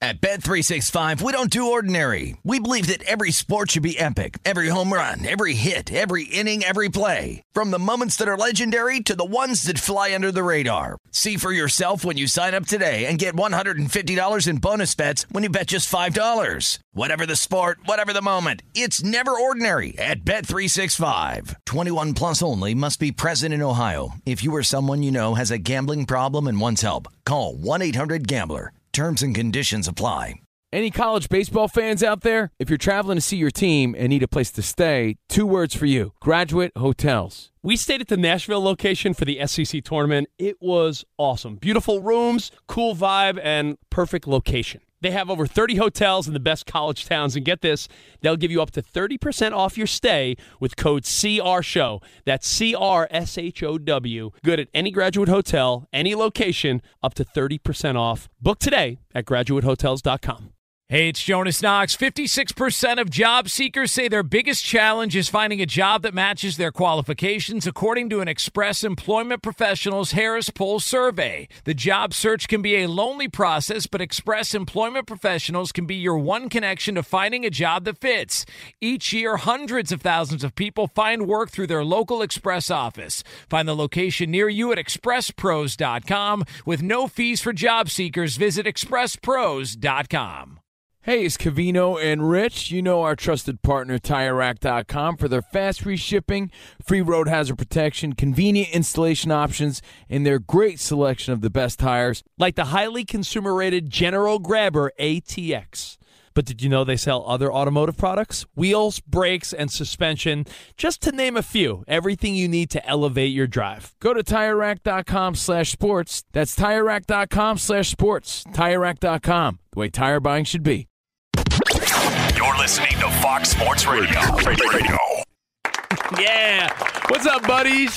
At Bet365, we don't do ordinary. We believe that every sport should be epic. Every home run, every hit, every inning, every play. From the moments that are legendary to the ones that fly under the radar. See for yourself when you sign up today and get $150 in bonus bets when you bet just $5. Whatever the sport, whatever the moment, it's never ordinary at Bet365. 21 plus only. Must be present in Ohio. If you or someone you know has a gambling problem and wants help, call 1-800-GAMBLER. Terms and conditions apply. Any college baseball fans out there? If you're traveling to see your team and need a place to stay, 2 words for you: Graduate Hotels. We stayed at the Nashville location for the SEC tournament. It was awesome. Beautiful rooms, cool vibe, and perfect location. They have over 30 hotels in the best college towns, and get this, they'll give you up to 30% off your stay with code CRSHOW. That's CRSHOW. Good at any Graduate Hotel, any location, up to 30% off. Book today at graduatehotels.com. Hey, it's Jonas Knox. 56% of job seekers say their biggest challenge is finding a job that matches their qualifications, according to an Express Employment Professionals Harris Poll survey. The job search can be a lonely process, but Express Employment Professionals can be your one connection to finding a job that fits. Each year, hundreds of thousands of people find work through their local Express office. Find the location near you at expresspros.com. With no fees for job seekers, visit expresspros.com. Hey, it's Covino and Rich. You know our trusted partner, TireRack.com, for their fast free shipping, free road hazard protection, convenient installation options, and their great selection of the best tires, Like the highly consumer-rated General Grabber ATX. But did you know they sell other automotive products? Wheels, brakes, and suspension, just to name a few. Everything you need to elevate your drive. Go to TireRack.com/sports. That's TireRack.com/sports. TireRack.com, the way tire buying should be. You're listening to Fox Sports Radio. Yeah. What's up, buddies?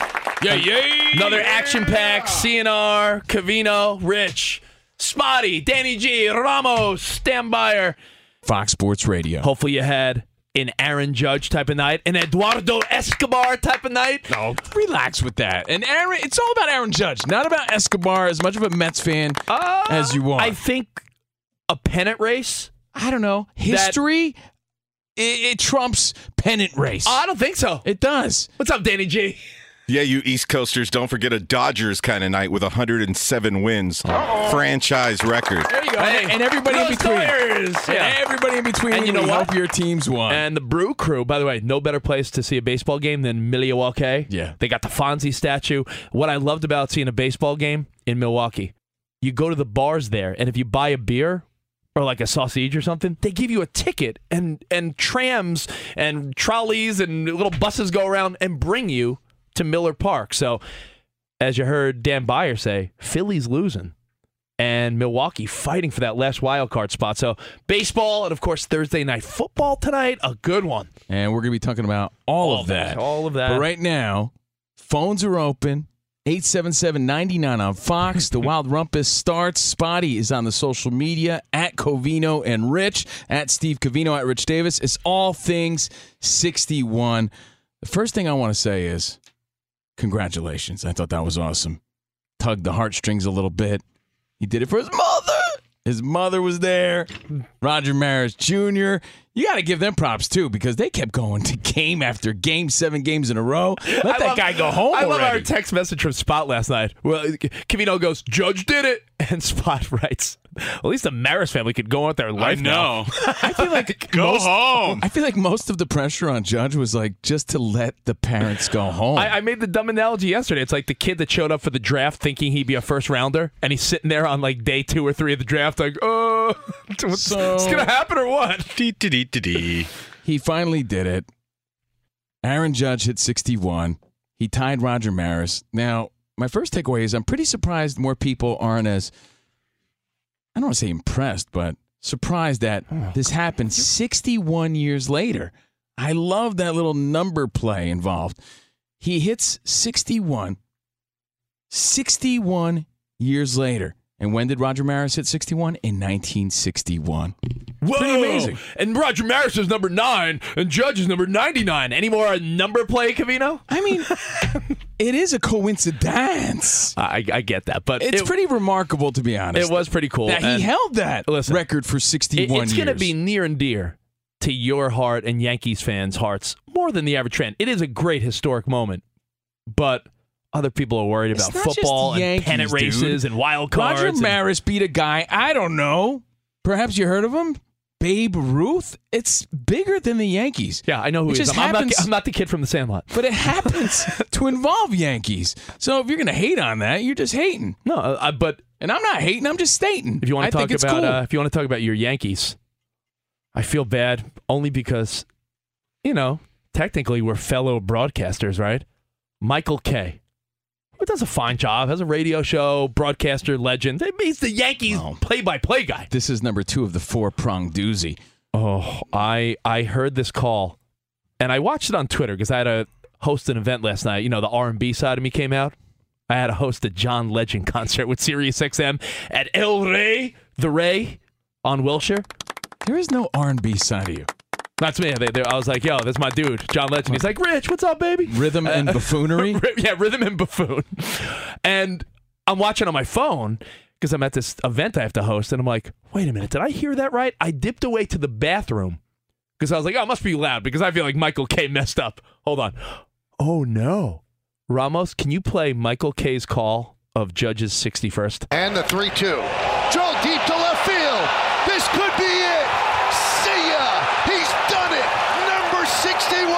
Yeah. Another action-packed CNR, Covino, Rich, Spotty, Danny G, Ramos, Stambayer. Fox Sports Radio. Hopefully you had an Aaron Judge type of night, an Eduardo Escobar type of night. No, relax with that. And Aaron, it's all about Aaron Judge, not about Escobar. As much of a Mets fan as you are, I think a pennant race. I don't know. History, it trumps pennant race. Oh, I don't think so. It does. What's up, Danny G? Yeah, you East Coasters, don't forget a Dodgers kind of night with 107 wins. Franchise record. There you go. Hey, and everybody in between. Yeah. Everybody in between. And you know we what? hope your teams won. And the Brew Crew, by the way, no better place to see a baseball game than Milwaukee. Yeah. They got the Fonzie statue. What I loved about seeing a baseball game in Milwaukee, you go to the bars there, and if you buy a beer or like a sausage or something, they give you a ticket, and trams and trolleys and little buses go around and bring you to Miller Park. So, as you heard Dan Byer say, Philly's losing and Milwaukee fighting for that last wild card spot. So, baseball and, of course, Thursday night football tonight, a good one. And we're going to be talking about all of that. All of that. But right now, phones are open. 877-99 on Fox. The Wild Rumpus starts. Spotty is on the social media at Covino and Rich, at Steve Covino, at Rich Davis. It's all things 61. The first thing I want to say is congratulations. I thought that was awesome. Tugged the heartstrings a little bit. He did it for his mother. His mother was there. Roger Maris Jr. You got to give them props, too, because they kept going to game after game, 7 games in a row. Let that guy go home I love already. our text message from Spot last night. Well, Covino goes, Judge did it. And Spot writes, at least the Maris family could go out there and life now. I feel like home. I feel like most of the pressure on Judge was like just to let the parents go home. I made the dumb analogy yesterday. It's like the kid that showed up for the draft thinking he'd be a first rounder, and he's sitting there on like day 2 or 3 of the draft like, what's going to happen or what? He finally did it. Aaron Judge hit 61. He tied Roger Maris. Now, my first takeaway is I'm pretty surprised more people aren't as, I don't want to say impressed, but surprised that this happened 61 years later. I love that little number play involved. He hits 61 years later. And when did Roger Maris hit 61? In 1961. Whoa! Pretty amazing. And Roger Maris is number 9, and Judge is number 99. Any more number play, Covino? I mean, It is a coincidence. I get that, but It's pretty remarkable, to be honest. It was pretty cool. That he held that record for 61 years. It's going to be near and dear to your heart and Yankees fans' hearts more than the average fan. It is a great historic moment, but other people are worried about football and pennant races and wild cards. Roger Maris beat a guy, I don't know. Perhaps you heard of him? Babe Ruth. It's bigger than the Yankees. Yeah, I know who he is. I'm not the kid from the Sandlot. But it happens to involve Yankees. So if you're going to hate on that, you're just hating. No, and I'm not hating. I'm just stating. If you want to talk about, cool. if you want to talk about your Yankees, I feel bad only because, technically we're fellow broadcasters, right? Michael Kay, who does a fine job, has a radio show, broadcaster, legend. He's the Yankees play-by-play guy. This is number 2 of the 4-pronged doozy. Oh, I heard this call, and I watched it on Twitter because I had to host an event last night. The R&B side of me came out. I had to host a John Legend concert with SiriusXM at El Rey, the Ray, on Wilshire. There is no R&B side of you. That's me. I was like, yo, that's my dude, John Legend. He's like, Rich, what's up, baby? Rhythm and buffoonery? Yeah, rhythm and buffoon. And I'm watching on my phone because I'm at this event I have to host, and I'm like, wait a minute, did I hear that right? I dipped away to the bathroom because I was like, oh, it must be loud because I feel like Michael Kay messed up. Hold on. Oh, no. Ramos, can you play Michael Kay's call of Judge's 61st? And the 3-2. Drilled deep to left field. This could be it. See ya. He's done it. Number 61.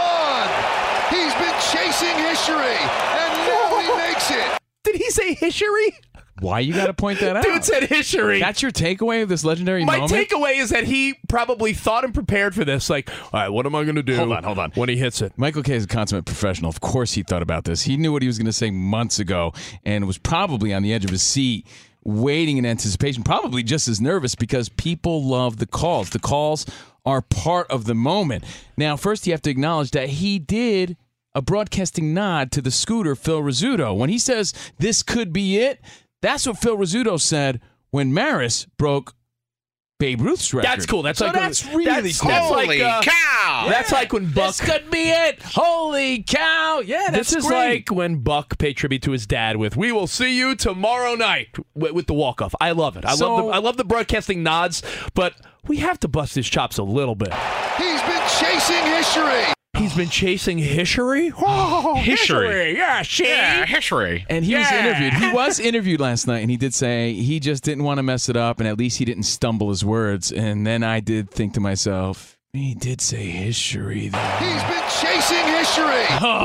He's been chasing history, and now he makes it. Did he say history? Why you got to point that out? Dude said history. That's your takeaway of this legendary moment? My takeaway is that he probably thought and prepared for this. Like, all right, what am I going to do? Hold on. When he hits it. Michael Kay is a consummate professional. Of course he thought about this. He knew what he was going to say months ago and was probably on the edge of his seat waiting in anticipation, probably just as nervous because people love the calls. The calls are part of the moment. Now, first you have to acknowledge that he did a broadcasting nod to the Scooter, Phil Rizzuto. When he says, this could be it, that's what Phil Rizzuto said when Maris broke Babe Ruth's record. That's cool. That's so like that's really cool. Holy cow! That's like when Buck. This could be it. Holy cow! Yeah, that's This is great. like when Buck paid tribute to his dad with "We will see you tomorrow night" with the walk off. I love it. I love the broadcasting nods, but we have to bust his chops a little bit. He's been chasing history. He's been chasing history? Oh, history. Yeah, history. And he was interviewed. He was interviewed last night, and he did say he just didn't want to mess it up, and at least he didn't stumble his words. And then I did think to myself, he did say history, though. He's been chasing history.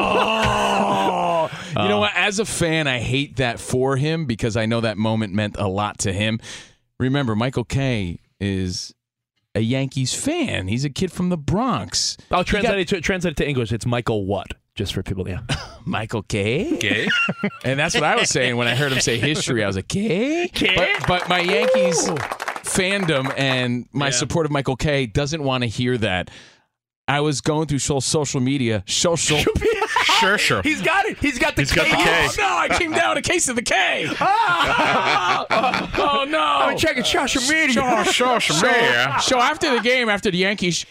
Oh. You know what? As a fan, I hate that for him because I know that moment meant a lot to him. Remember, Michael Kay is a Yankees fan. He's a kid from the Bronx. I'll translate it to English. It's Michael what? Just for people, yeah. Michael Kay? Gay? And that's what I was saying when I heard him say history. I was like, Kay? But my Yankees fandom and my support of Michael Kay doesn't want to hear that. I was going through social media. Sure. He's got it. He's got the K. Oh, no, I came down a case of the K. Oh, no. I'm checking social media. Social media. So after the game, after the Yankees,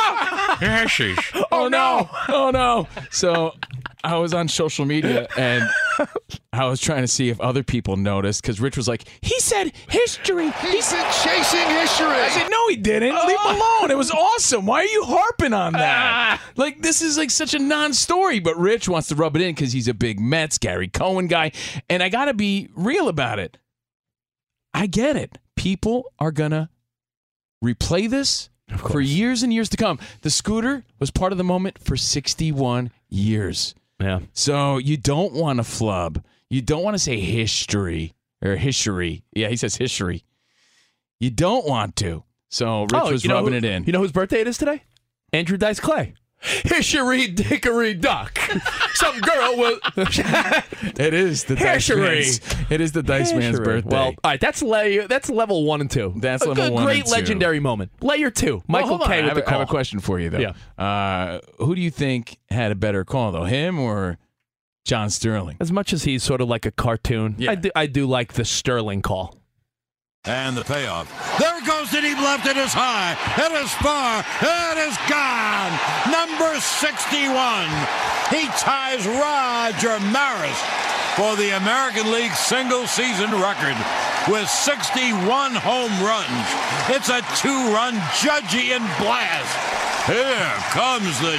Oh, no. So I was on social media, and I was trying to see if other people noticed, because Rich was like, he said history. He's been chasing history. I said, no, he didn't. Leave him alone. It was awesome. Why are you harping on that? Like, this is like such a non-story, but Rich wants to rub it in because he's a big Mets, Gary Cohen guy, and I got to be real about it. I get it. People are going to replay this for years and years to come. The Scooter was part of the moment for 61 years. Yeah. So you don't want to flub. You don't want to say history or history. Yeah, he says history. You don't want to. So Rich was rubbing it in. You know whose birthday it is today? Andrew Dice Clay. History dickory duck. Some girl will. It is the Dice Man's. It is the Dice Man's birthday. Well, all right, that's level 1 and 2. That's level 1 and 2. Great legendary moment. Layer 2. Michael Kay with the call. I have a question for you, though. Yeah. Who do you think had a better call, though, him or John Sterling? As much as he's sort of like a cartoon, Yeah. I do like the Sterling call. And the payoff. There goes the deep left. It is high. It is far. It is gone. Number 61. He ties Roger Maris for the American League single-season record with 61 home runs. It's a 2-run Judgian blast. Here comes the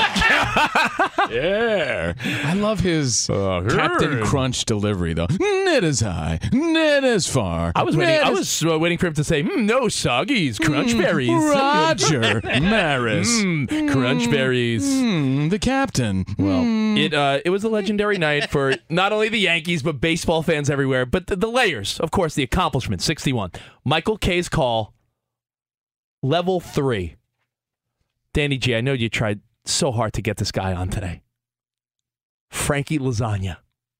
judge. Yeah. I love his Captain Crunch delivery, though. It is high. It is far. I was waiting for him to say, no soggies, crunch berries. Roger Maris. Crunch berries. The captain. Well, it was a legendary night for not only the Yankees, but baseball fans everywhere. But the layers, of course, the accomplishment, 61. Michael K's call, level 3. Danny G, I know you tried so hard to get this guy on today. Frankie Lasagna.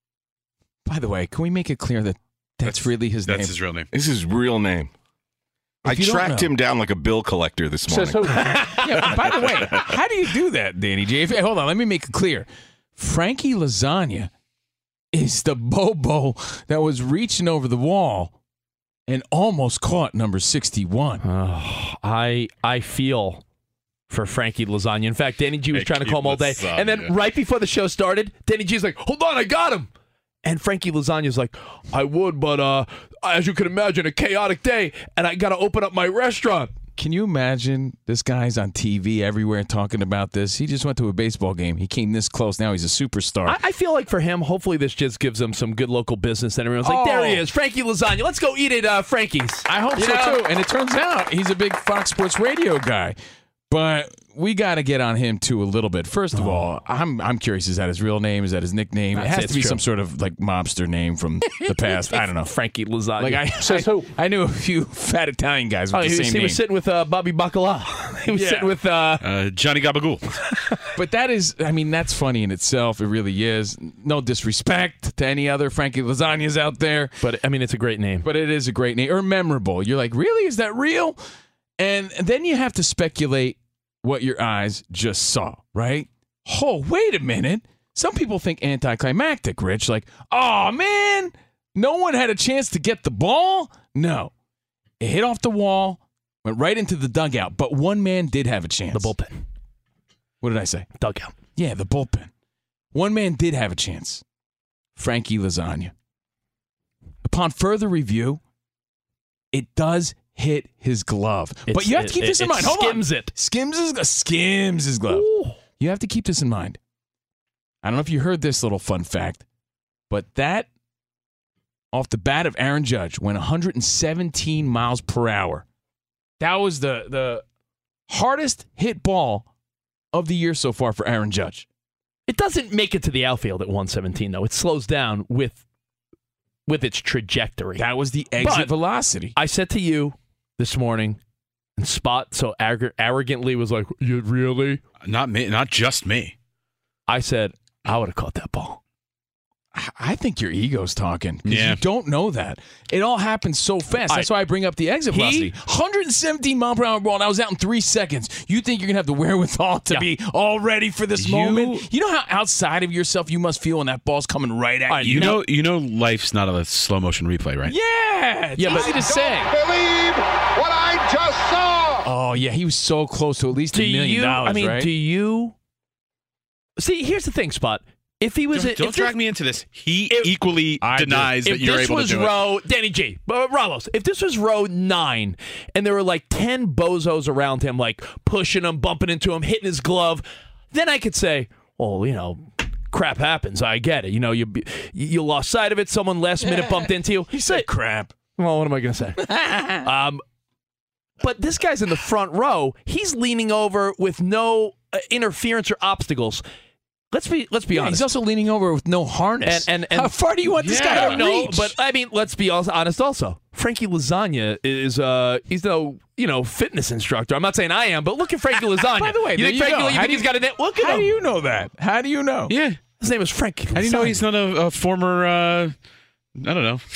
By the way, can we make it clear that that's really his name? That's his real name. It's his real name. I tracked him down like a bill collector this morning. Yeah, by the way, how do you do that, Danny J? Hold on, let me make it clear. Frankie Lasagna is the Bobo that was reaching over the wall and almost caught number 61. Oh, I feel for Frankie Lasagna. In fact, Danny G was trying to call him all day. And then right before the show started, Danny G's like, hold on, I got him. And Frankie Lasagna's like, I would, but as you can imagine, a chaotic day, and I got to open up my restaurant. Can you imagine this guy's on TV everywhere talking about this? He just went to a baseball game. He came this close. Now he's a superstar. I feel like for him, hopefully this just gives him some good local business. And everyone's like, there he is, Frankie Lasagna. Let's go eat at Frankie's. I hope so, too. And it turns out he's a big Fox Sports Radio guy. But we got to get on him, too, a little bit. First of all, I'm curious, is that his real name? Is that his nickname? It has to be some sort of, like, mobster name from the past. I don't know. Frankie Lasagna. Like I knew a few fat Italian guys with the same name. He was sitting with Bobby Bacala. He was sitting with Johnny Gabagool. But that is, I mean, that's funny in itself. It really is. No disrespect to any other Frankie Lasagnas out there. But, I mean, it's a great name. But it is a great name. Or memorable. You're like, really? Is that real? And then you have to speculate what your eyes just saw, right? Oh, wait a minute. Some people think anticlimactic, Rich. Like, oh, man, no one had a chance to get the ball? No. It hit off the wall, went right into the dugout, but one man did have a chance. The bullpen. What did I say? Dugout. Yeah, the bullpen. One man did have a chance. Frankie Lasagna. Upon further review, it does hit his glove. But you have to keep this in mind. Hold on. Skims his glove. Ooh. You have to keep this in mind. I don't know if you heard this little fun fact, but that off the bat of Aaron Judge went 117 miles per hour. That was the hardest hit ball of the year so far for Aaron Judge. It doesn't make it to the outfield at 117, though. It slows down with its trajectory. That was the exit velocity. I said to you this morning, and Spot so arrogantly was like, "You really?" Not me, not just me. I said, I would have caught that ball. I think your ego's talking because you don't know that. It all happens so fast. That's why I bring up the exit velocity. 117 mile per hour ball, and I was out in 3 seconds. You think you're going to have the wherewithal to be all ready for this moment? You know how outside of yourself you must feel when that ball's coming right at you? You know life's not a slow motion replay, right? Yeah, it's easy to say. Believe what I just saw. Oh, yeah, he was so close to at least $1 million, right? Do you... See, here's the thing, Spot. If he was, don't drag me into this. He equally denies that you're able to do it. Danny G, Ramos, if this was row 9 and there were like 10 bozos around him, like pushing him, bumping into him, hitting his glove, then I could say, well, crap happens. I get it. You lost sight of it. Someone last minute bumped into you. He said crap. Well, what am I going to say? But this guy's in the front row. He's leaning over with no interference or obstacles. Let's be honest. He's also leaning over with no harness. And how far do you want this guy to reach? But I mean, let's be honest. Also, Frankie Lasagna is he's no fitness instructor. I'm not saying I am, but look at Frankie Lasagna. By the way, you think he's got a net? Look at him. How do you know that? How do you know? Yeah, his name is Frankie Lasagna. How do you know he's not a former? I don't know.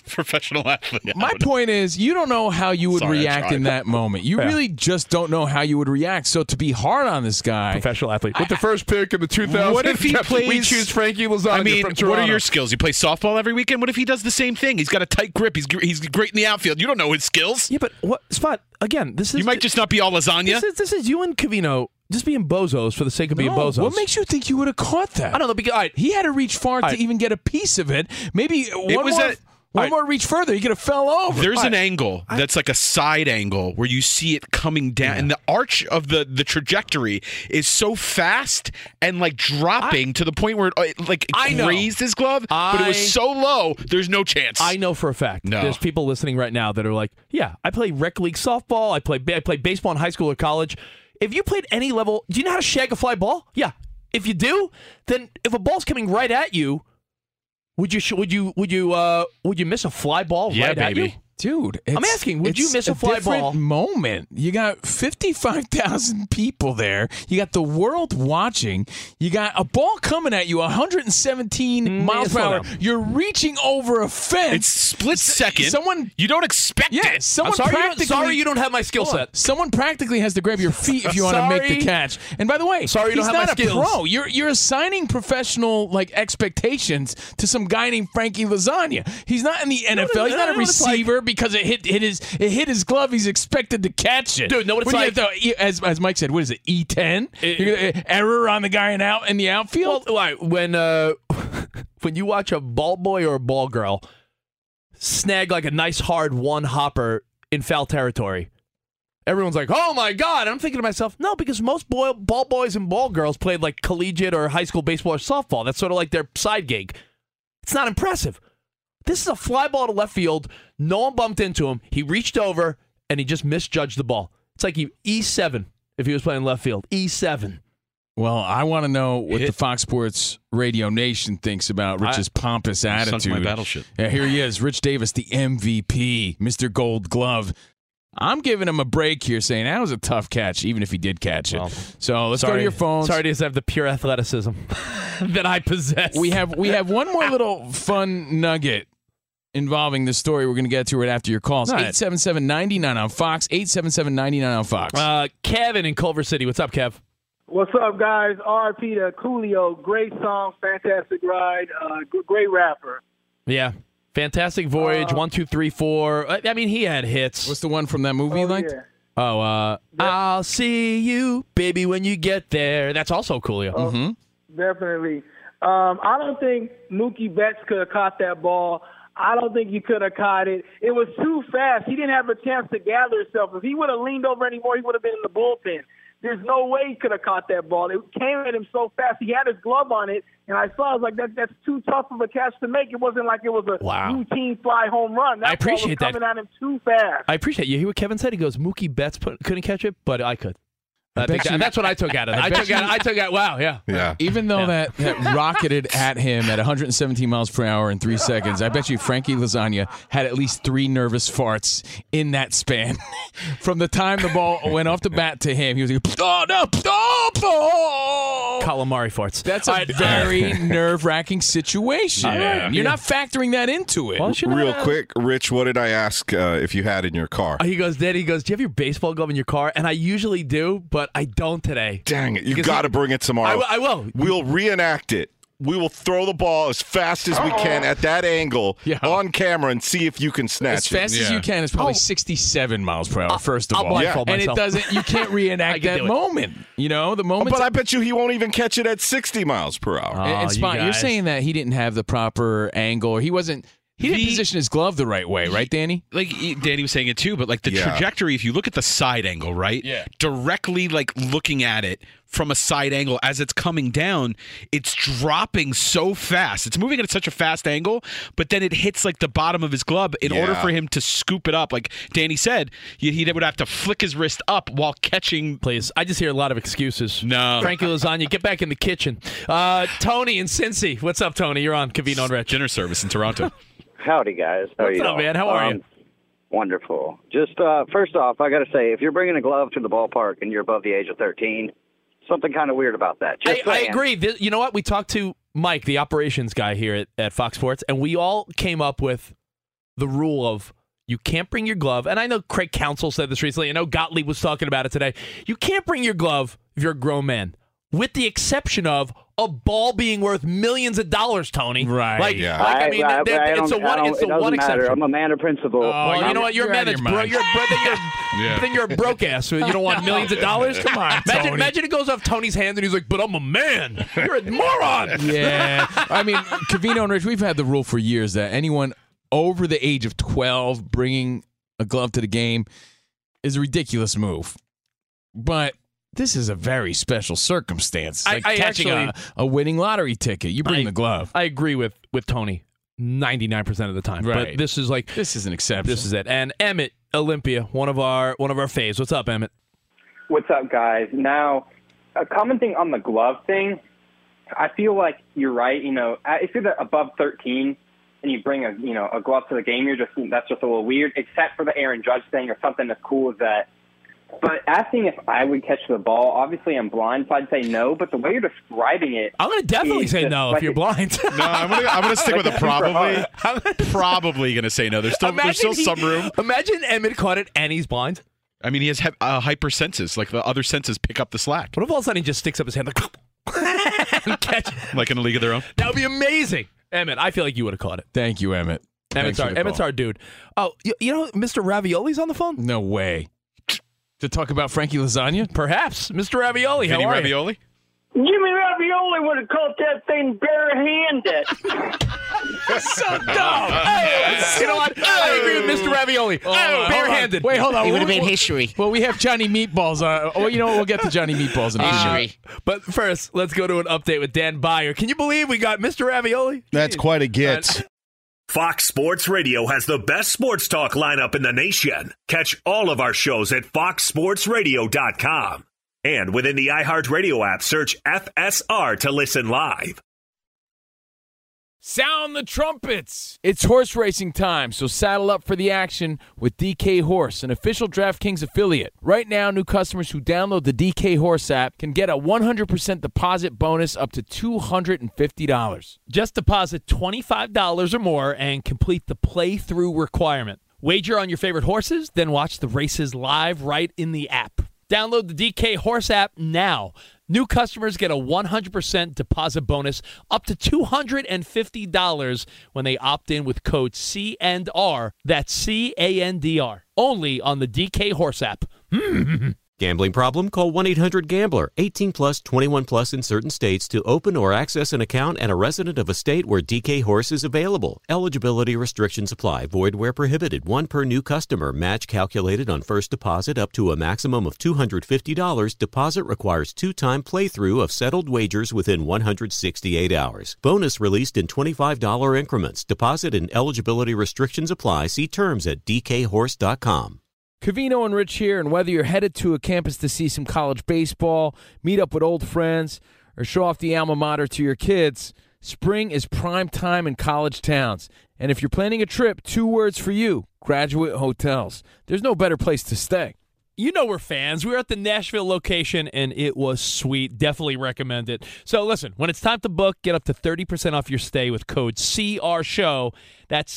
professional athlete. My point is, you don't know how you would Sorry, I react tried. in that moment. You really just don't know how you would react. So to be hard on this guy, Professional athlete. With the first pick in the 2000s, What if he we plays- choose Frankie Lasagna I mean, from Toronto. what are your skills? You play softball every weekend. What if he does the same thing? He's got a tight grip. He's great in the outfield. You don't know his skills. Yeah, but what Spot? Again, this is You might just not be all lasagna. This is you and Covino just being bozos for the sake of being bozos. what makes you think you would have caught that? I don't know. Because, all right, He had to reach far to right. even get a piece of it. Maybe one was more, a- one right. more reach further, he could have fell over. There's an angle that's like a side angle where you see it coming down, and the arch of the trajectory is so fast and like dropping to the point where it I know. grazed his glove, but it was so low, there's no chance. I know for a fact. No. There's people listening right now that are like, yeah, I play rec league softball. I play baseball in high school or college. If you played any level, do you know how to shag a fly ball? Yeah. If you do, then if a ball's coming right at you, would you miss a fly ball right at you? Dude, I'm asking, would you miss a fly different ball? moment. You got 55,000 people there. You got the world watching. You got a ball coming at you, 117 miles per slow hour. down. You're reaching over a fence. It's split second. Someone, You don't expect yeah, it. someone I'm practically. sorry you don't have my skill Hold on. set. Someone practically has to grab your feet if you want to make the Sorry. catch. And by the way, Sorry you he's don't have not my a skills. pro. You're assigning professional expectations to some guy named Frankie Lasagna. He's not in the NFL. He's not a receiver because it hit his glove. He's expected to catch it. Dude, know what it's What do like? you have to- as Mike said, what is it? E10 error on the guy in the outfield. Well, right, when you watch a ball boy or a ball girl snag like a nice hard one hopper in foul territory, everyone's like, "Oh my god!" I'm thinking to myself, "No," because most ball boys and ball girls played like collegiate or high school baseball or softball. That's sort of like their side gig. It's not impressive. This is a fly ball to left field. No one bumped into him. He reached over and he just misjudged the ball. It's like E7 if he was playing left field. E7. Well, I want to know what the Fox Sports Radio Nation thinks about Rich's pompous attitude. Sunk my battleship. Yeah, here he is, Rich Davis, the MVP, Mr. Gold Glove. I'm giving him a break here, saying that was a tough catch, even if he did catch it. Well, so let's go to your phones. Sorry to have the pure athleticism that I possess. We have one more little fun nugget involving this story we're going to get to right after your calls. All right. 877-99 on Fox, 877-99 on Fox. Kevin in Culver City. What's up, Kev? What's up, guys? RP to Coolio. Great song, fantastic ride, great rapper. Yeah. Fantastic Voyage, 1, 2, 3, 4. I mean, he had hits. What's the one from that movie you liked? Yeah. I'll see you, baby, when you get there. That's also Coolio. Definitely. I don't think Mookie Betts could have caught that ball. I don't think he could have caught it. It was too fast. He didn't have a chance to gather himself. If he would have leaned over anymore, he would have been in the bullpen. There's no way he could have caught that ball. It came at him so fast. He had his glove on it, and I saw. I was like, that's too tough of a catch to make. It wasn't like it was a routine fly home run. That I appreciate ball was coming at him too fast. I appreciate you. You hear what Kevin said? He goes, Mookie Betts couldn't catch it, but I could. That's what I took out of it. I took out, wow, yeah. Even though that rocketed at him at 117 miles per hour in 3 seconds, I bet you Frankie Lasagna had at least 3 nervous farts in that span. From the time the ball went off the bat to him, he was like, oh, no, oh. Calamari farts. That's a very nerve-wracking situation. Yeah. You're not factoring that into it. Real quick, Rich, what did I ask if you had in your car? He goes, do you have your baseball glove in your car? And I usually do, but I don't today. Dang it. You got to bring it tomorrow. I will. We'll reenact it. We will throw the ball as fast as we can at that angle on camera and see if you can snatch as fast as you can is probably 67 miles per hour, first of I'll all. blindfold And myself. it doesn't, you can't reenact that moment. You know, the moment. But I bet you he won't even catch it at 60 miles per hour. And Spot, you're saying that he didn't have the proper angle, or he didn't position his glove the right way, right, Danny? Like Danny was saying it too, but like the trajectory, if you look at the side angle, right? Yeah. Directly like looking at it from a side angle as it's coming down, it's dropping so fast. It's moving at such a fast angle, but then it hits like the bottom of his glove. In order for him to scoop it up, like Danny said, he would have to flick his wrist up while catching. Please, I just hear a lot of excuses. No. Frankie Lasagna, get back in the kitchen. Tony in Cincy. What's up, Tony? You're on Covino and Rich. Dinner service in Toronto. Howdy, guys. How What's are you up, man? How are you? Wonderful. Just first off, I got to say, if you're bringing a glove to the ballpark and you're above the age of 13, something kind of weird about that. I agree. You know what? We talked to Mike, the operations guy here at Fox Sports, and we all came up with the rule of you can't bring your glove. And I know Craig Counsell said this recently. I know Gottlieb was talking about it today. You can't bring your glove if you're a grown man, with the exception of a ball being worth millions of dollars, Tony. Right. Like, yeah. I mean, it's the one exception. I'm a man of principle. Well, you know what? You're a man that's broke. Then you're a broke ass. So you don't want millions of dollars? Come on, imagine it goes off Tony's hand and he's like, but I'm a man. You're a moron. Yeah. I mean, Covino and Rich, we've had the rule for years that anyone over the age of 12 bringing a glove to the game is a ridiculous move. But this is a very special circumstance. Like catching a winning lottery ticket. You bring the glove. I agree with Tony 99% of the time. Right. But this is an exception. This is it. And Emmett, Olympia, one of our faves. What's up, Emmett? What's up, guys? Now, a common thing on the glove thing, I feel like you're right. You know, if you're above 13 and you bring a glove to the game, that's just a little weird, except for the Aaron Judge thing or something as cool as that. But asking if I would catch the ball, obviously I'm blind, so I'd say no. But the way you're describing it, I'm going to definitely say no if you're blind. No, I'm going to stick with a probably. Probably going to say no. There's still some room. Imagine Emmett caught it and he's blind. I mean, he has hypersenses. Like the other senses pick up the slack. What if all of a sudden he just sticks up his hand and catch it? Like in a league of their own? That would be amazing. Emmett, I feel like you would have caught it. Thank you, Emmett. Emmett's our dude. Oh, you know Mr. Ravioli's on the phone? No way. To talk about Frankie Lasagna? Perhaps. Mr. Ravioli, Vinny how are Ravioli? you? Jimmy Ravioli would have caught that thing barehanded. So dumb. You know what? I agree with Mr. Ravioli. Barehanded. Wait, hold on. He would have made history. Well, we have Johnny Meatballs. We'll get to Johnny Meatballs in a history. But first, let's go to an update with Dan Byer. Can you believe we got Mr. Ravioli? That's quite a get. Fox Sports Radio has the best sports talk lineup in the nation. Catch all of our shows at foxsportsradio.com. And within the iHeartRadio app, search FSR to listen live. Sound the trumpets! It's horse racing time, so saddle up for the action with DK Horse, an official DraftKings affiliate. Right now, new customers who download the DK Horse app can get a 100% deposit bonus up to $250. Just deposit $25 or more and complete the playthrough requirement. Wager on your favorite horses, then watch the races live right in the app. Download the DK Horse app now. New customers get a 100% deposit bonus up to $250 when they opt in with code C&R. That's CANDR. Only on the DK Horse app. Gambling problem? Call 1-800-GAMBLER. 18 plus, 21 plus in certain states to open or access an account and a resident of a state where DK Horse is available. Eligibility restrictions apply. Void where prohibited. One per new customer. Match calculated on first deposit up to a maximum of $250. Deposit requires two-time playthrough of settled wagers within 168 hours. Bonus released in $25 increments. Deposit and eligibility restrictions apply. See terms at dkhorse.com. Covino and Rich here, and whether you're headed to a campus to see some college baseball, meet up with old friends, or show off the alma mater to your kids, spring is prime time in college towns. And if you're planning a trip, 2 words for you: Graduate Hotels. There's no better place to stay. You know we're fans. We were at the Nashville location, and it was sweet. Definitely recommend it. So listen, when it's time to book, get up to 30% off your stay with code CRSHOW. That's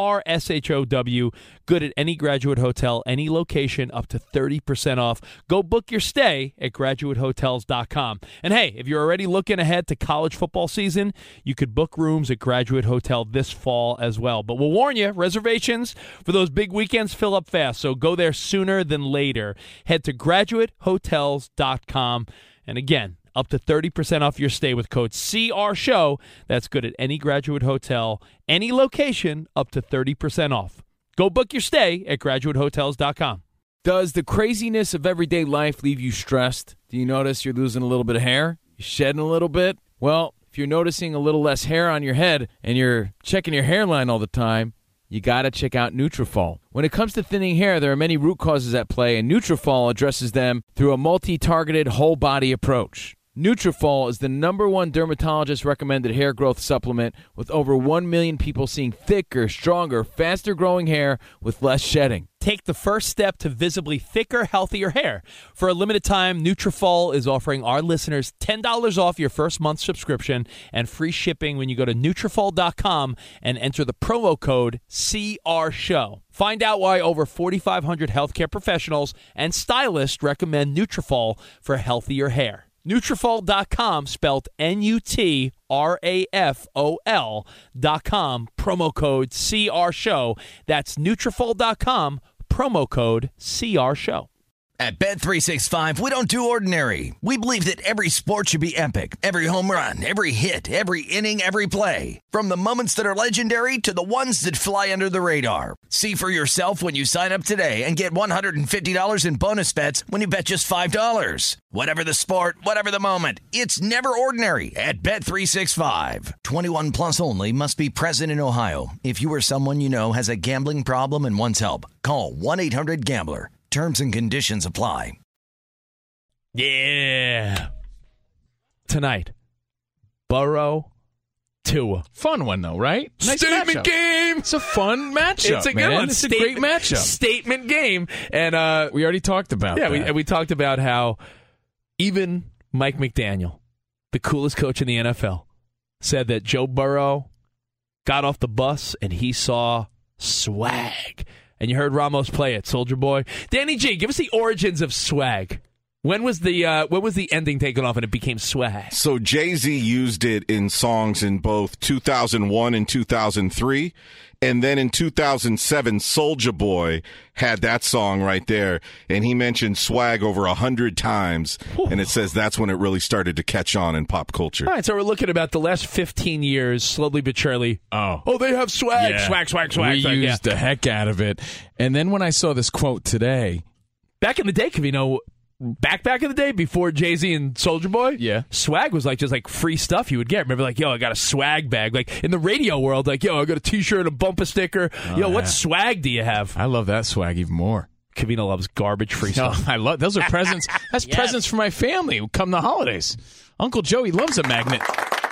CRSHOW. Good at any Graduate Hotel, any location, up to 30% off. Go book your stay at graduatehotels.com. And hey, if you're already looking ahead to college football season, you could book rooms at Graduate Hotel this fall as well. But we'll warn you, reservations for those big weekends fill up fast, so go there sooner than later. Head to graduatehotels.com. And again, up to 30% off your stay with code CRSHOW. That's good at any Graduate Hotel, any location, up to 30% off. Go book your stay at graduatehotels.com. Does the craziness of everyday life leave you stressed? Do you notice you're losing a little bit of hair? You're shedding a little bit? Well, if you're noticing a little less hair on your head and you're checking your hairline all the time, you got to check out Nutrafol. When it comes to thinning hair, there are many root causes at play, and Nutrafol addresses them through a multi-targeted whole-body approach. Nutrafol is the #1 dermatologist-recommended hair growth supplement, with over 1 million people seeing thicker, stronger, faster-growing hair with less shedding. Take the first step to visibly thicker, healthier hair. For a limited time, Nutrafol is offering our listeners $10 off your first month subscription and free shipping when you go to Nutrafol.com and enter the promo code CRSHOW. Find out why over 4,500 healthcare professionals and stylists recommend Nutrafol for healthier hair. Nutrafol.com, spelled Nutrafol.com, promo code CRSHOW. That's Nutrafol.com, promo code CRSHOW. At Bet365, we don't do ordinary. We believe that every sport should be epic. Every home run, every hit, every inning, every play. From the moments that are legendary to the ones that fly under the radar. See for yourself when you sign up today and get $150 in bonus bets when you bet just $5. Whatever the sport, whatever the moment, it's never ordinary at Bet365. 21 plus only. Must be present in Ohio. If you or someone you know has a gambling problem and wants help, call 1-800-GAMBLER. Terms and conditions apply. Yeah. Tonight, Burrow, Tua. Fun one, though, right? Nice Statement matchup. game. It's a fun matchup, It's a good man. one. It's a great matchup. Statement game. And we already talked about that. Yeah, we talked about how even Mike McDaniel, the coolest coach in the NFL, said that Joe Burrow got off the bus and he saw swag. And you heard Ramos play it, Soldier Boy. Danny G, give us the origins of swag. When was the ending taken off and it became swag? So Jay-Z used it in songs in both 2001 and 2003. And then in 2007, Soulja Boy had that song right there. And he mentioned swag over 100 times. And it says that's when it really started to catch on in pop culture. All right, so we're looking about the last 15 years, slowly but surely. Oh, they have swag, Yeah. swag. We used the heck out of it. And then when I saw this quote today. Back in the day, Covino, back in the day before Jay-Z and Soulja Boy, yeah, swag was just free stuff you would get. Remember, I got a swag bag. Like in the radio world, I got a T-shirt and a bumper sticker. What swag do you have? I love that swag even more. Covino loves garbage-free stuff. I love those are presents. That's presents for my family come the holidays. Uncle Joey loves a magnet.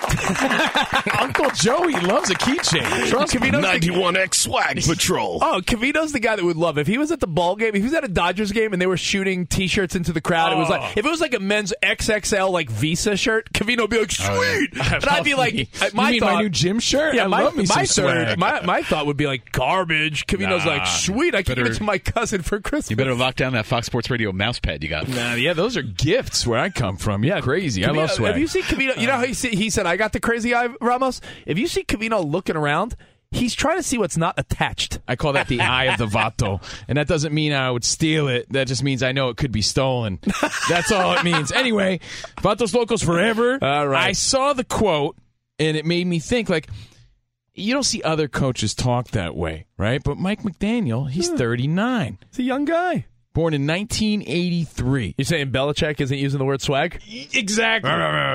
Uncle Joey loves a keychain. Trust me. 91X Swag Patrol. Oh, Covino's the guy that would love it. If he was at the ball game, if he was at a Dodgers game and they were shooting T-shirts into the crowd, it was if it was like a men's XXL Visa shirt, Covino would be like, sweet. And I'd be like, my new gym shirt? Yeah, I love me some swag. swag. My thought would be like garbage. Covino's like, sweet, I can give it to my cousin for Christmas. You better lock down that Fox Sports Radio mouse pad you got. Yeah, those are gifts where I come from. Yeah, crazy. Covino, I love swag. Have you seen Covino? You know how he said, I got the crazy eye, Ramos? If you see Covino looking around, he's trying to see what's not attached. I call that the eye of the Vato. And that doesn't mean I would steal it. That just means I know it could be stolen. That's all it means. Anyway, Vatos Locos forever. All right. I saw the quote, and it made me think, you don't see other coaches talk that way, right? But Mike McDaniel, he's 39. He's a young guy. Born in 1983. You're saying Belichick isn't using the word swag? Exactly.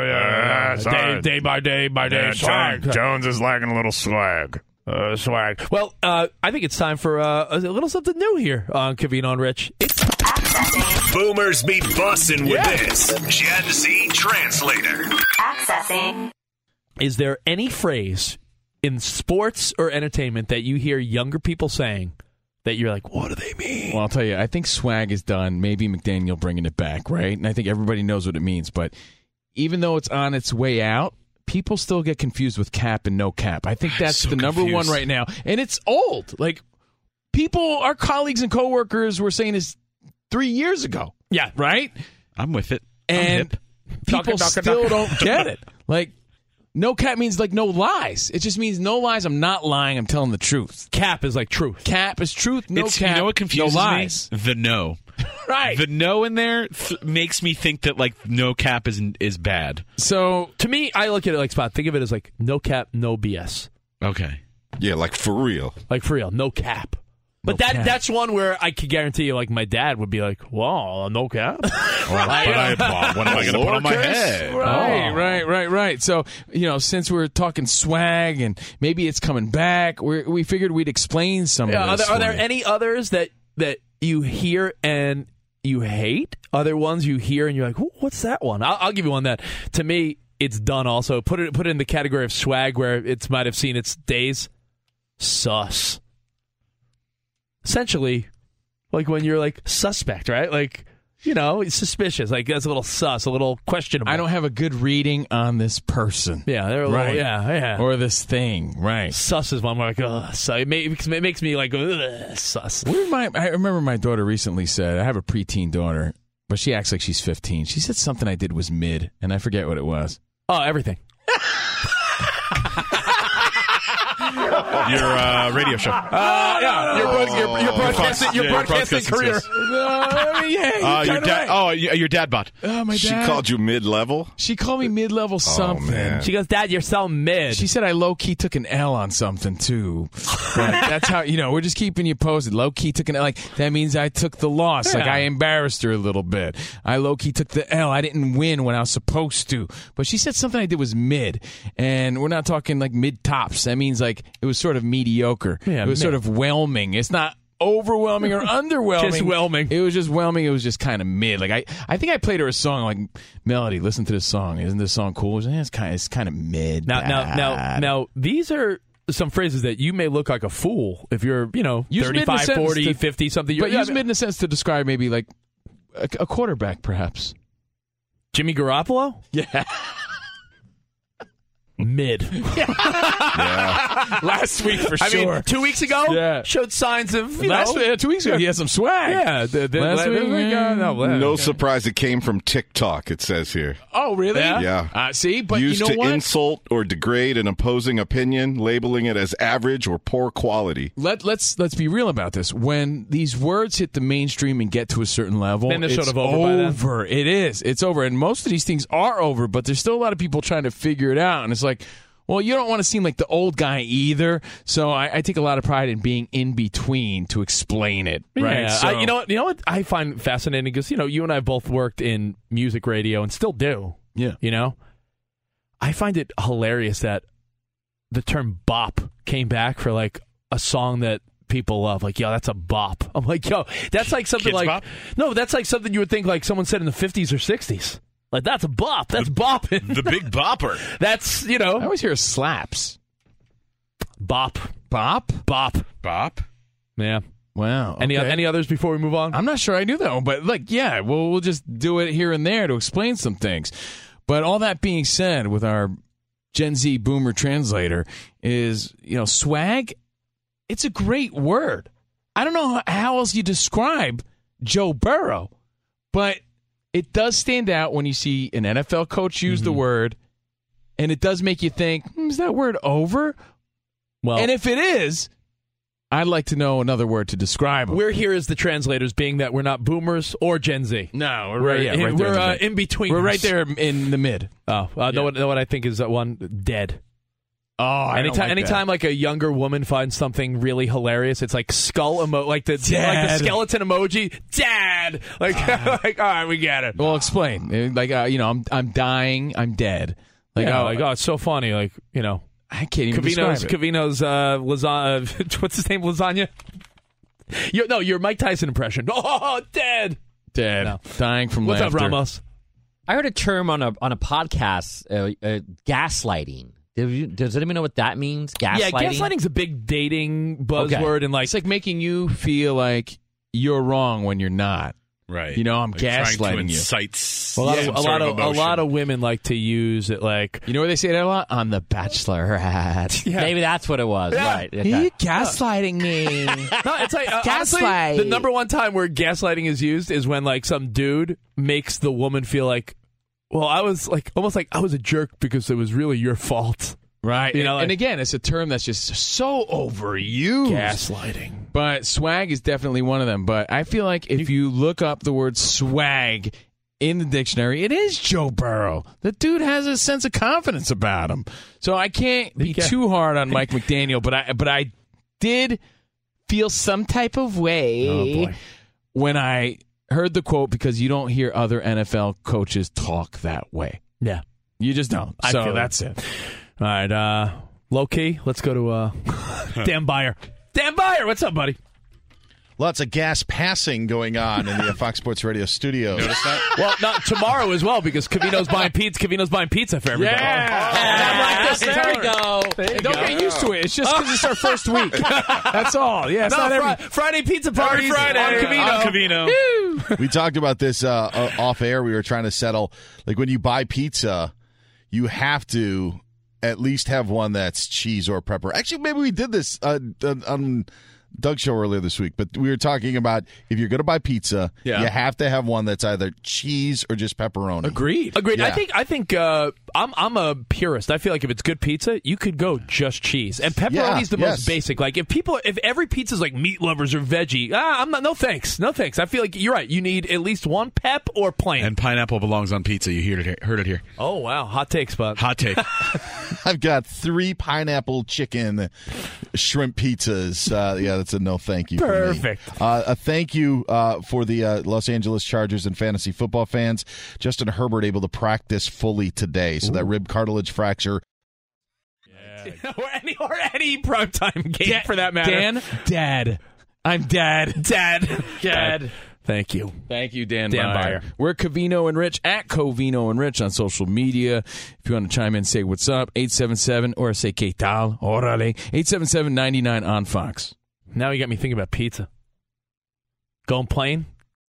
Day by day, swag. Jones is lacking a little swag. Swag. Well, I think it's time for a little something new here on Covino and Rich. Boomers be bussin' with this Gen Z translator. Accessing. Is there any phrase in sports or entertainment that you hear younger people saying that you're like, what do they mean? Well, I'll tell you, I think swag is done. Maybe McDaniel bringing it back, right? And I think everybody knows what it means. But even though it's on its way out, people still get confused with cap and no cap. I think that's so the number confused. one right now. And it's old. Our colleagues and coworkers were saying this 3 years ago. Yeah. Right? I'm with it. And people still don't get it. No cap means no lies. It just means no lies. I'm not lying. I'm telling the truth. Cap is truth. Cap is truth. No cap. You know what confuses no lies. me? The no. Right. The no in there makes me think that no cap is bad. So to me, I look at it Spot. Think of it as no cap, no BS. Okay. Yeah, for real. For real, no cap. But that's one where I could guarantee you, my dad would be like, "Wow, no cap." What am I going to put on my head? Right. So since we're talking swag and maybe it's coming back, we figured we'd explain some of this. Are there any others that you hear and you hate? Are there ones you hear and you're like, "What's that one?" I'll give you one that to me it's done. Also, put it in the category of swag where it might have seen its days. Sus. Essentially, Like when you're like suspect, right? Like, you know, it's suspicious. Like that's a little sus, a little questionable. I don't have a good reading on this person. Yeah, they're a little, right. Yeah. Or this thing, right? Sus is one where I'm like, ugh. So it makes me like, ugh, sus. I remember my daughter recently said, I have a preteen daughter, but she acts like she's 15. She said something I did was mid, and I forget what it was. Oh, everything. Your radio show. Your broadcasting career. Your dad bot. My dad. She called you mid-level? She called me mid-level something. Man. She goes, Dad, you're so mid. She said I low-key took an L on something, too. That's how, we're just keeping you posted. Low-key took an L. Like, that means I took the loss. Yeah. Like, I embarrassed her a little bit. I low-key took the L. I didn't win when I was supposed to. But she said something I did was mid. And we're not talking, like, mid-tops. That means, like, it was sort of mediocre. Yeah, it was sort of whelming. It's not overwhelming or underwhelming. Just whelming. It was just whelming. It was just kind of mid. Like I think I played her a song like, Melody, listen to this song. Isn't this song cool? It's kind of mid. Now, these are some phrases that you may look like a fool if you're, 35, 40, 50 something. But use mid in a sense to describe maybe like a quarterback, perhaps. Jimmy Garoppolo? Yeah. Mid. Yeah. Last week for sure. I mean, 2 weeks ago, showed signs of, 2 weeks ago, he had some swag. Yeah. Last week, no surprise it came from TikTok, it says here. Oh, really? Yeah. See, but used you know what? to insult or degrade an opposing opinion, labeling it as average or poor quality. Let's be real about this. When these words hit the mainstream and get to a certain level, then it's sort of over. It is. It's over. And most of these things are over, but there's still a lot of people trying to figure it out. And it's like, well, you don't want to seem like the old guy either. So I take a lot of pride in being in between to explain it. Right? Yeah. So, you know what I find fascinating because, you and I both worked in music radio and still do. Yeah. I find it hilarious that the term bop came back for like a song that people love. Like, yo, that's a bop. I'm like, yo, that's like something Kids like bop? No, that's like something you would think like someone said in the 50s or 60s. Like, that's a bop. That's bopping. The big bopper. That's, I always hear slaps. Bop. Bop? Bop. Yeah. Wow. Any others before we move on? I'm not sure I knew that one, but we'll just do it here and there to explain some things. But all that being said, with our Gen Z boomer translator, is, swag, it's a great word. I don't know how else you describe Joe Burrow, but it does stand out when you see an NFL coach use the word, and it does make you think, is that word over? Well, and if it is, I'd like to know another word to describe them. We're here as the translators, being that we're not boomers or Gen Z. No, we're right in between. We're right there in the mid. Oh, know what I think is that one? Dead. Oh, anytime like a younger woman finds something really hilarious, it's like skull like the skeleton emoji. Dad, like all right, we get it. Well, explain. Like I'm dying. I'm dead. Like it's so funny. Like I can't even describe it. Covino's lasagna. What's his name? Lasagna. Your Mike Tyson impression. Oh, dead. No. Dying from What's laughter. up, Ramos? I heard a term on a podcast, gaslighting. Does anyone know what that means? Gaslighting? Yeah, gaslighting's a big dating buzzword, and it's like making you feel like you're wrong when you're not. Right. I'm gaslighting you. A lot of women like to use it like... You know where they say that a lot? On The Bachelorette. Yeah. Maybe that's what it was. Yeah. Right. You're gaslighting me. No, it's like... Gaslight. Honestly, the number one time where gaslighting is used is when like some dude makes the woman feel like, well, I was like almost like I was a jerk because it was really your fault. Right. And again, it's a term that's just so overused. Gaslighting. But swag is definitely one of them. But I feel like if you look up the word swag in the dictionary, it is Joe Burrow. The dude has a sense of confidence about him. So I can't be too hard on Mike McDaniel, but I did feel some type of way when I heard the quote, because you don't hear other NFL coaches talk that way. Yeah. You just don't. So that's it. All right, low key. Let's go to Dan Byer. Dan Byer, what's up, buddy? Lots of gas passing going on in the Fox Sports Radio studio. Notice that? Well, not tomorrow as well, because Covino's buying pizza. Covino's buying pizza for everybody. There we go. Don't get used to it. It's just because it's our first week. That's all. Yeah, it's not every Friday pizza parties Friday on Covino. We talked about this off air. We were trying to settle, like, when you buy pizza, you have to at least have one that's cheese or pepper. Actually, maybe we did this on Doug's show earlier this week, but we were talking about if you're going to buy pizza, you have to have one that's either cheese or just pepperoni. Agreed. Yeah. I think I'm a purist. I feel like if it's good pizza, you could go just cheese, and pepperoni's the most basic. Like if every pizza's like meat lovers or veggie, I'm not. No thanks. I feel like you're right. You need at least one pep or plain. And pineapple belongs on pizza. You heard it here. Oh wow, hot take, Spud. Hot take. I've got 3 pineapple chicken shrimp pizzas. That's a no thank you. Perfect. For me. A thank you for the Los Angeles Chargers and fantasy football fans. Justin Herbert able to practice fully today, so that rib cartilage fracture. or any primetime game for that matter. Dan, Dad. I'm Dad. Dad. Thank you. Thank you, Dan Meyer. Meyer. We're Covino and Rich at Covino and Rich on social media. If you want to chime in, say what's up, 877 or say que tal, orale, 877-99 on Fox. Now you got me thinking about pizza. Going plain?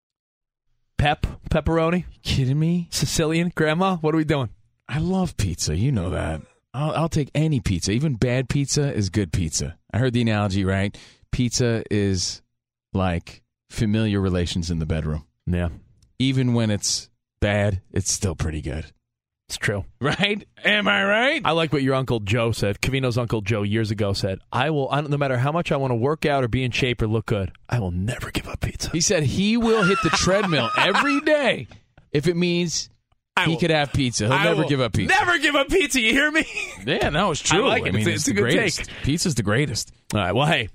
Pepperoni? Kidding me? Sicilian? Grandma? What are we doing? I love pizza. You know that. I'll take any pizza. Even bad pizza is good pizza. I heard the analogy, right? Pizza is like familiar relations in the bedroom. Yeah. Even when it's bad, it's still pretty good. It's true. Right? Am I right? I like what your Uncle Joe said. Covino's Uncle Joe years ago said, no matter how much I want to work out or be in shape or look good, I will never give up pizza. He said he will hit the treadmill every day if it means he could have pizza. He'll never give up pizza. Never give up pizza, you hear me? Yeah, no, it's true. I like it. It's the a good greatest. take. Pizza's the greatest. All right, well, hey,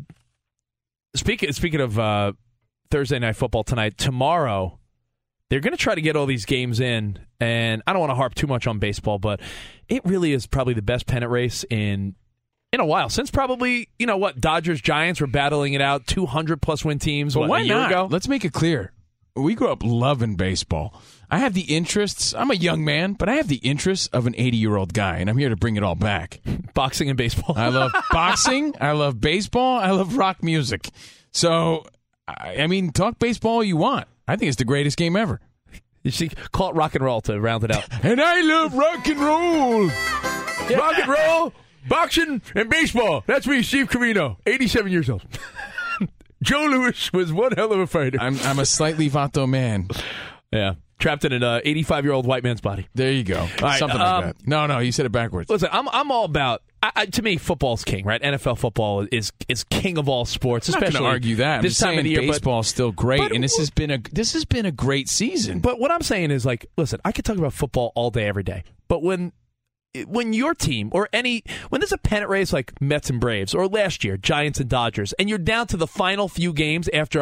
speaking of Thursday Night Football tonight, tomorrow, they're going to try to get all these games in, and I don't want to harp too much on baseball, but it really is probably the best pennant race in a while. Since probably, Dodgers, Giants were battling it out, 200-plus win teams a year ago. Let's make it clear. We grew up loving baseball. I have the interests. I'm a young man, but I have the interests of an 80-year-old guy, and I'm here to bring it all back. Boxing and baseball. I love boxing. I love baseball. I love rock music. So, talk baseball all you want. I think it's the greatest game ever. You see, call it rock and roll to round it out. And I love rock and roll. Yeah. Rock and roll, boxing, and baseball. That's me, Steve Covino, 87 years old. Joe Louis was one hell of a fighter. I'm a slightly vato man. Yeah. Trapped in an 85-year-old white man's body. There you go. Right, something like that. No, you said it backwards. Listen, I'm all about. To me, football's king, right? NFL football is king of all sports. I'm not especially going to argue that. This time of the year, baseball's still great, and this has been a great season. But what I'm saying is, like, listen, I could talk about football all day, every day. But when your team when there's a pennant race like Mets and Braves, or last year Giants and Dodgers, and you're down to the final few games after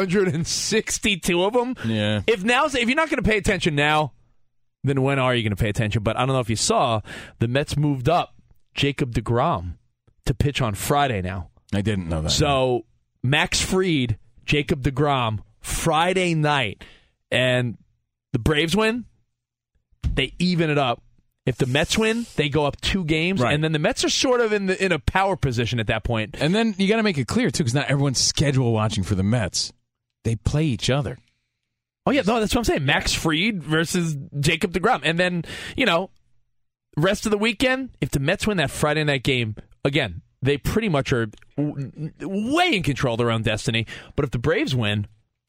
162 of them, if you're not going to pay attention now, then when are you going to pay attention? But I don't know if you saw, the Mets moved up Jacob deGrom to pitch on Friday now. I didn't know that. So Max Fried, Jacob deGrom, Friday night, and the Braves win, they even it up. If the Mets win, they go up 2 games, and then the Mets are sort of in a power position at that point. And then you got to make it clear, too, because not everyone's schedule watching for the Mets. They play each other. Oh, yeah, no, that's what I'm saying. Max Fried versus Jacob deGrom. And then, rest of the weekend, if the Mets win that Friday night game, again, they pretty much are way in control of their own destiny. But if the Braves win,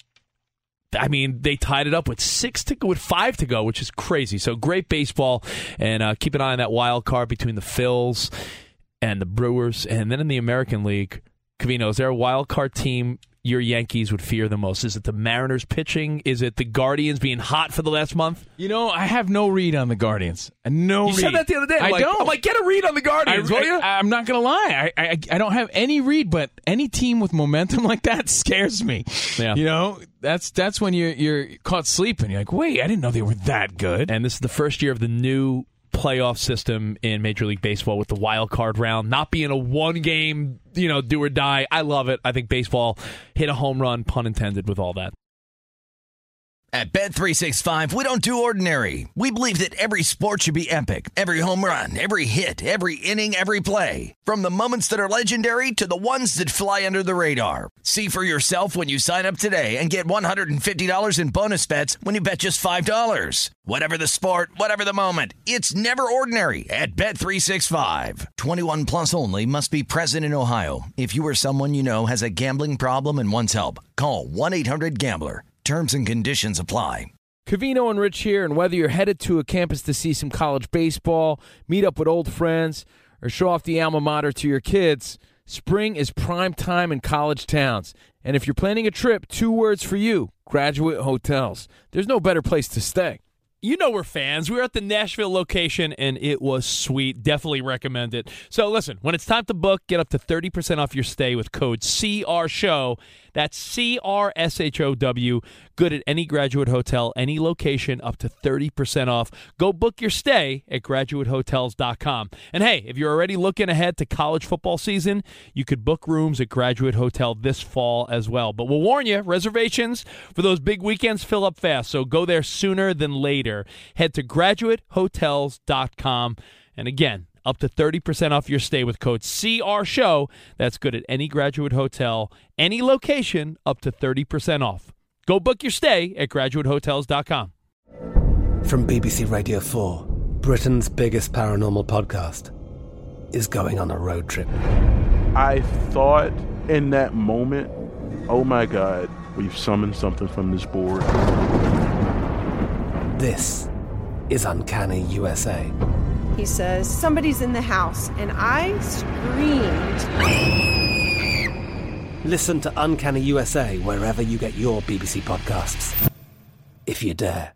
they tied it up with 5 to go, which is crazy. So great baseball, and keep an eye on that wild card between the Phils and the Brewers. And then in the American League, Covino, is there a wild card team your Yankees would fear the most? Is it the Mariners pitching? Is it the Guardians being hot for the last month? I have no read on the Guardians. You said that the other day. I'm like, get a read on the Guardians, will you? I'm not going to lie. I don't have any read, but any team with momentum like that scares me. Yeah. That's when you're caught sleeping. You're like, wait, I didn't know they were that good. And this is the first year of the new playoff system in Major League Baseball with the wild card round, not being a one-game, do or die. I love it. I think baseball hit a home run, pun intended, with all that. At Bet365, we don't do ordinary. We believe that every sport should be epic. Every home run, every hit, every inning, every play. From the moments that are legendary to the ones that fly under the radar. See for yourself when you sign up today and get $150 in bonus bets when you bet just $5. Whatever the sport, whatever the moment, it's never ordinary at Bet365. 21 plus only. Must be present in Ohio. If you or someone you know has a gambling problem and wants help, call 1-800-GAMBLER. Terms and conditions apply. Covino and Rich here, and whether you're headed to a campus to see some college baseball, meet up with old friends, or show off the alma mater to your kids, spring is prime time in college towns. And if you're planning a trip, 2 words for you: Graduate Hotels. There's no better place to stay. We're fans. We were at the Nashville location, and it was sweet. Definitely recommend it. So listen, when it's time to book, get up to 30% off your stay with code CRSHOW. That's CRSHOW. Good at any Graduate Hotel, any location, up to 30% off. Go book your stay at graduatehotels.com. And hey, if you're already looking ahead to college football season, you could book rooms at Graduate Hotel this fall as well. But we'll warn you, reservations for those big weekends fill up fast, so go there sooner than later. Head to graduatehotels.com. And again, up to 30% off your stay with code CRSHOW. That's good at any Graduate Hotel, any location, up to 30% off. Go book your stay at graduatehotels.com. From BBC Radio 4, Britain's biggest paranormal podcast is going on a road trip. I thought in that moment, oh my God, we've summoned something from this board. This is Uncanny USA. He says, somebody's in the house, and I screamed. Listen to Uncanny USA wherever you get your BBC podcasts, if you dare.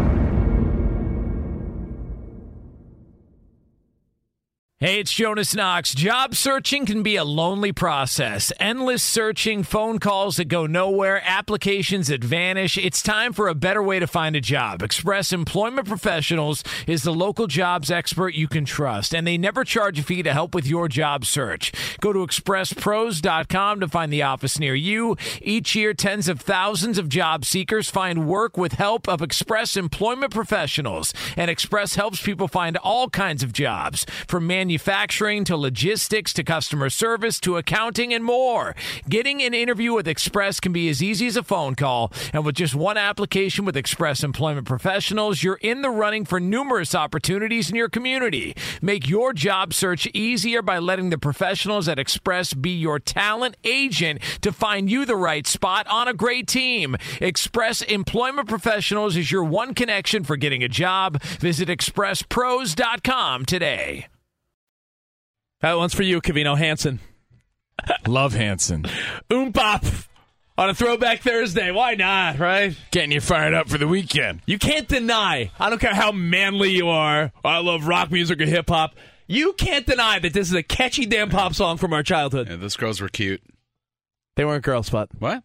Hey, it's Jonas Knox. Job searching can be a lonely process. Endless searching, phone calls that go nowhere, applications that vanish. It's time for a better way to find a job. Express Employment Professionals is the local jobs expert you can trust, and they never charge a fee to help with your job search. Go to expresspros.com to find the office near you. Each year, tens of thousands of job seekers find work with help of Express Employment Professionals. And Express helps people find all kinds of jobs, from manufacturing to logistics to customer service to accounting and more. Getting an interview with Express can be as easy as a phone call, and with just one application with Express Employment Professionals, you're in the running for numerous opportunities in your community. Make your job search easier by letting the professionals at Express be your talent agent to find you the right spot on a great team. Express Employment Professionals is your one connection for getting a job. Visit expresspros.com today. That one's for you, Covino. Hansen. Love Hansen. Pop on a Throwback Thursday. Why not, right? Getting you fired up for the weekend. You can't deny, I don't care how manly you are, I love rock music or hip-hop, you can't deny that this is a catchy damn pop song from our childhood. Yeah, those girls were cute. They weren't girls, Spot. What?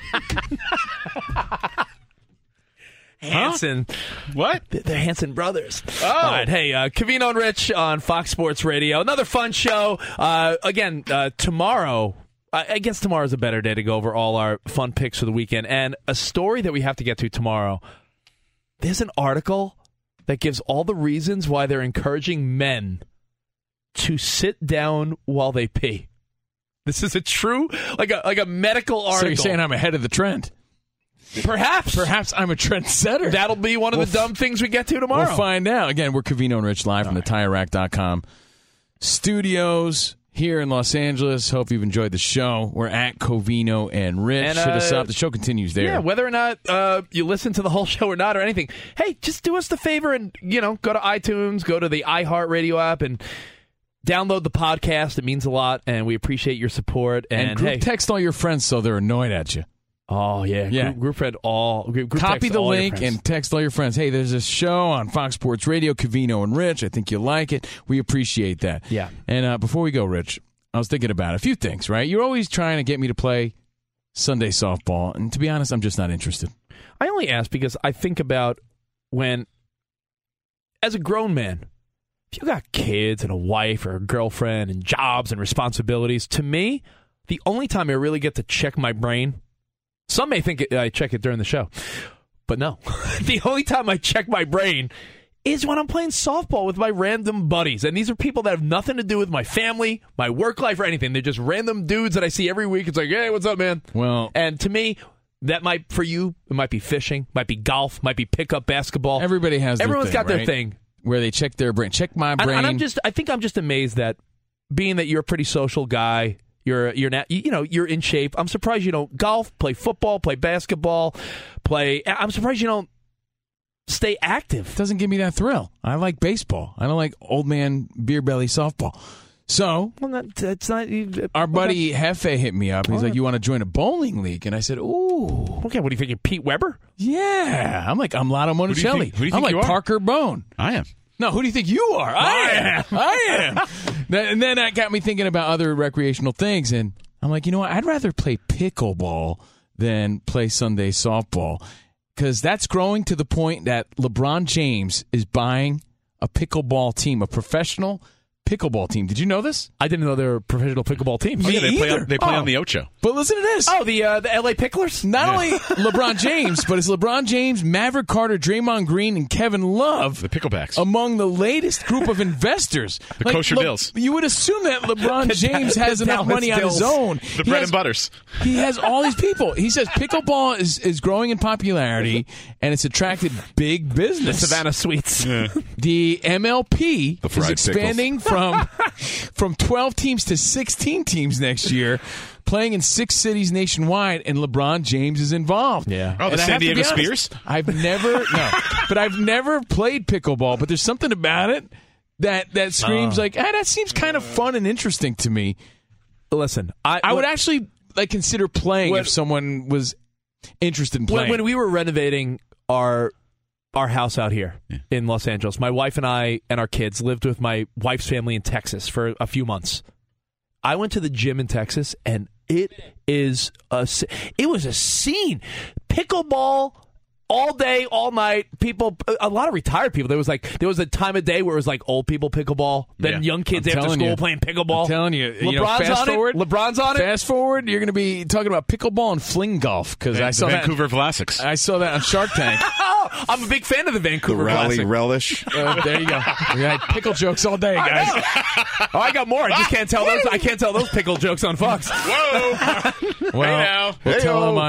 Hansen. Huh? What? They're Hansen brothers. Oh. All right. Hey, Covino and Rich on Fox Sports Radio. Another fun show. Again, tomorrow, I guess tomorrow's a better day to go over all our fun picks for the weekend. And a story that we have to get to tomorrow. There's an article that gives all the reasons why they're encouraging men to sit down while they pee. This is a true, like a medical article. So you're saying I'm ahead of the trend? Perhaps I'm a trendsetter. That'll be one of the dumb things we get to tomorrow. We'll find out. Again, we're Covino and Rich live from the TireRack.com studios here in Los Angeles. Hope you've enjoyed the show. We're at Covino and Rich. And, hit us up. The show continues there. Yeah, whether or not you listen to the whole show or not or anything, hey, just do us the favor and, go to iTunes, go to the iHeartRadio app, and download the podcast. It means a lot, and we appreciate your support. And group text all your friends so they're annoyed at you. Oh, yeah. Group Copy the link and text all your friends. Hey, there's a show on Fox Sports Radio, Covino and Rich. I think you'll like it. We appreciate that. Yeah. And before we go, Rich, I was thinking about a few things, right? You're always trying to get me to play Sunday softball, and to be honest, I'm just not interested. I only ask because I think about when, as a grown man, if you got kids and a wife or a girlfriend and jobs and responsibilities, to me, the only time I really get to check my brain, some may think I check it during the show, but no. The only time I check my brain is when I'm playing softball with my random buddies. And these are people that have nothing to do with my family, my work life, or anything. They're just random dudes that I see every week. It's like, hey, what's up, man? Well, and to me, that might, for you, it might be fishing, might be golf, might be pickup basketball. Everybody has Everyone's their thing, got their right? thing. Where they check their brain. Check my brain. And I think I'm just amazed that, being that you're a pretty social guy, you're in shape. I'm surprised you don't golf, play football, play basketball, I'm surprised you don't stay active. Doesn't give me that thrill. I like baseball. I don't like old man beer belly softball. So, it's not. Our buddy Hefe hit me up. He's like, "You want to join a bowling league?" And I said, "Ooh, okay. What do you think? You're Pete Weber?" Yeah, I'm like Lotto Monticelli. Who do you think I'm like you are? Parker Bone. I am. No, who do you think you are? I am. And then that got me thinking about other recreational things, and I'm like, you know what? I'd rather play pickleball than play Sunday softball, because that's growing to the point that LeBron James is buying a pickleball team, a professional pickleball team. Did you know this? I didn't know there were professional pickleball teams. Me They play either. on the Ocho. But listen to this. Oh, the LA Picklers? Not only LeBron James, but it's LeBron James, Maverick Carter, Draymond Green, and Kevin Love. The Picklebacks. Among the latest group of investors. The kosher Bills. You would assume that LeBron James has enough money on his own. The bread and butters. He has all these people. He says pickleball is growing in popularity, and it's attracted big business. The Savannah Suites. Yeah. The MLP The is fried expanding from 12 teams to 16 teams next year, playing in 6 cities nationwide, and LeBron James is involved. Yeah. Oh, the And I San have to be Diego honest, Spears? I've never played pickleball, but there's something about it that screams that seems kind of fun and interesting to me. Listen, I would actually consider playing if someone was interested in playing. When we were renovating our house out here in Los Angeles, my wife and I and our kids lived with my wife's family in Texas for a few months. I went to the gym in Texas, and it was a scene. Pickleball all day, all night. People, a lot of retired people. There was a time of day where it was like old people pickleball, then young kids after school playing pickleball. I'm telling you, LeBron's on it. Fast forward, you're going to be talking about pickleball and fling golf, because I saw Vancouver Classics. I saw that on Shark Tank. I'm a big fan of the Vancouver The rally Classic. relish. There you go. We had pickle jokes all day, guys. I got more. I just can't tell those. I can't tell those pickle jokes on Fox. Whoa! Well, we'll tell them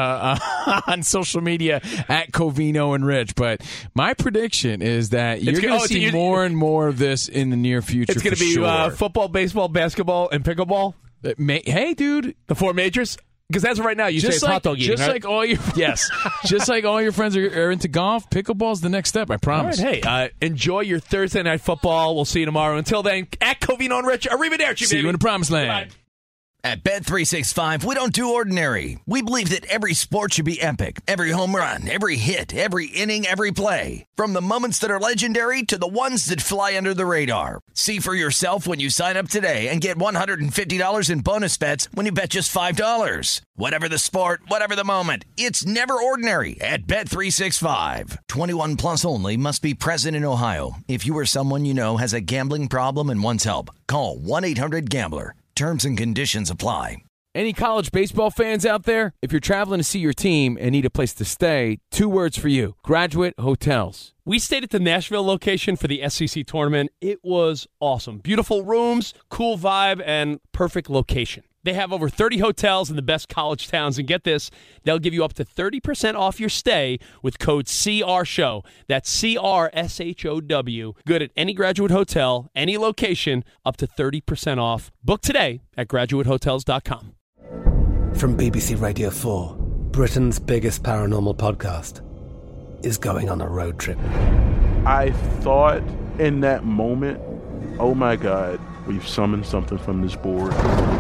on social media at Covino and Rich. But my prediction is that you're going to see more and more of this in the near future. It's going to be football, baseball, basketball, and pickleball. Hey, dude, the 4 majors. Because as of right now, you say it's hot dog eating, right? Just like all your friends are into golf, pickleball's the next step, I promise. All right, hey, enjoy your Thursday night football. We'll see you tomorrow. Until then, at Covino and Rich, arrivederci, See baby. you in the promised land. Bye. At Bet365, we don't do ordinary. We believe that every sport should be epic. Every home run, every hit, every inning, every play. From the moments that are legendary to the ones that fly under the radar. See for yourself when you sign up today and get $150 in bonus bets when you bet just $5. Whatever the sport, whatever the moment, it's never ordinary at Bet365. 21 plus only. Must be present in Ohio. If you or someone you know has a gambling problem and wants help, call 1-800-GAMBLER. Terms and conditions apply. Any college baseball fans out there? If you're traveling to see your team and need a place to stay, 2 words for you: Graduate Hotels. We stayed at the Nashville location for the SEC tournament. It was awesome. Beautiful rooms, cool vibe, and perfect location. They have over 30 hotels in the best college towns, and get this, they'll give you up to 30% off your stay with code CRSHOW. That's CRSHOW. Good at any Graduate Hotel, any location, up to 30% off. Book today at graduatehotels.com. From BBC Radio 4, Britain's biggest paranormal podcast is going on a road trip. I thought in that moment, oh my God, we've summoned something from this board.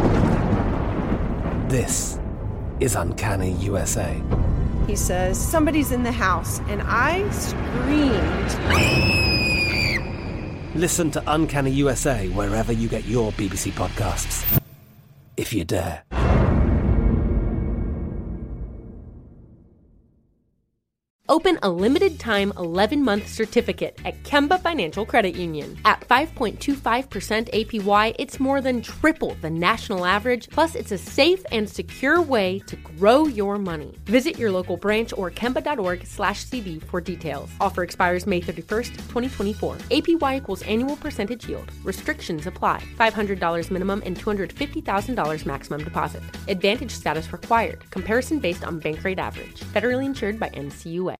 This is Uncanny USA. He says, somebody's in the house, and I screamed. Listen to Uncanny USA wherever you get your BBC podcasts, if you dare. Open a limited-time 11-month certificate at Kemba Financial Credit Union. At 5.25% APY, it's more than triple the national average, plus it's a safe and secure way to grow your money. Visit your local branch or kemba.org/cb for details. Offer expires May 31st, 2024. APY equals annual percentage yield. Restrictions apply. $500 minimum and $250,000 maximum deposit. Advantage status required. Comparison based on bank rate average. Federally insured by NCUA.